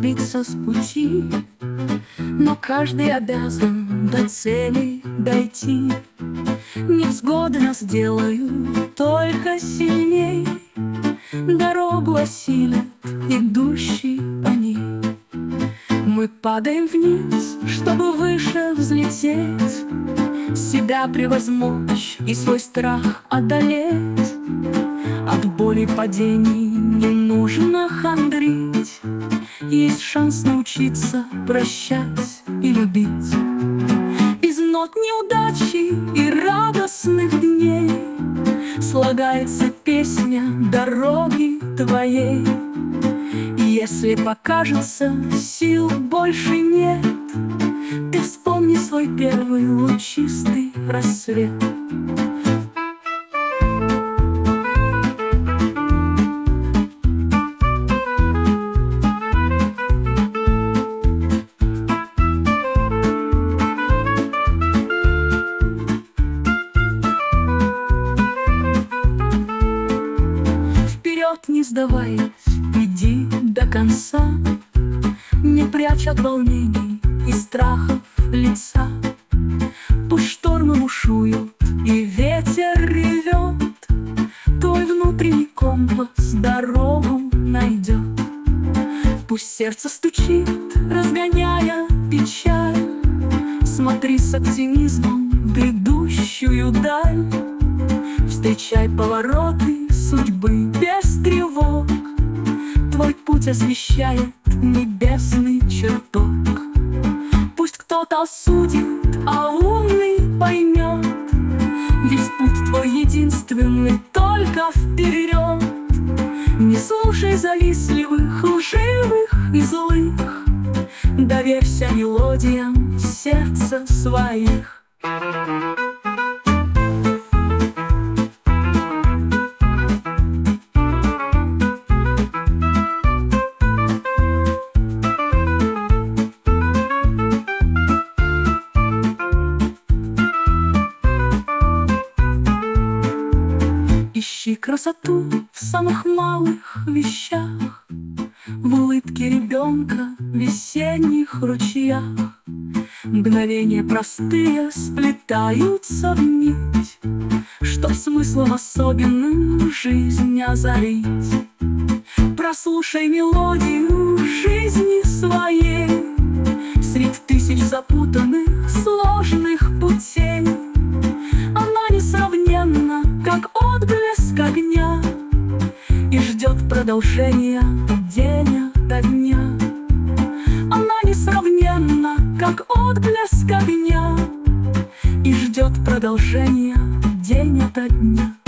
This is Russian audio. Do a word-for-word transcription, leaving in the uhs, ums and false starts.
сбиться с пути, но каждый обязан до цели дойти. Невзгоды нас делают только сильней, дорогу осилят идущий по ней. Мы падаем вниз, чтобы выше взлететь, себя превозмочь и свой страх одолеть. От боли падений не нужно хандрить, есть шанс научиться прощать и любить. Из нот неудачи и радостных дней слагается песня дороги твоей. И если покажется, сил больше нет, ты вспомни свой первый лучистый рассвет. Вперед не сдаваясь, иди до конца, не прячь от волнений и страхов лица. Пусть штормы бушуют и ветер ревет, твой внутренний компас дорогу найдет. Пусть сердце стучит, разгоняя печаль, смотри с оптимизмом в грядущую даль. Встречай повороты судьбы без тревог, твой путь освещает небесный чертог. Пусть кто-то осудит, а умный поймет, весь путь твой единственный, только вперед. Не слушай завистливых, лживых и злых, доверься мелодиям сердца своих. Ищи красоту в самых малых вещах, в улыбке ребенка, в весенних ручьях. Мгновения простые сплетаются в нить, чтоб смыслом особенным жизнь озарить. Прослушай мелодию жизни своей средь тысяч запутанных, сложных путей. Она несравненна, как отблеск огня, и ждет продолжения день ото дня. Она несравненна, как отблеск огня, и ждет продолжения день ото дня.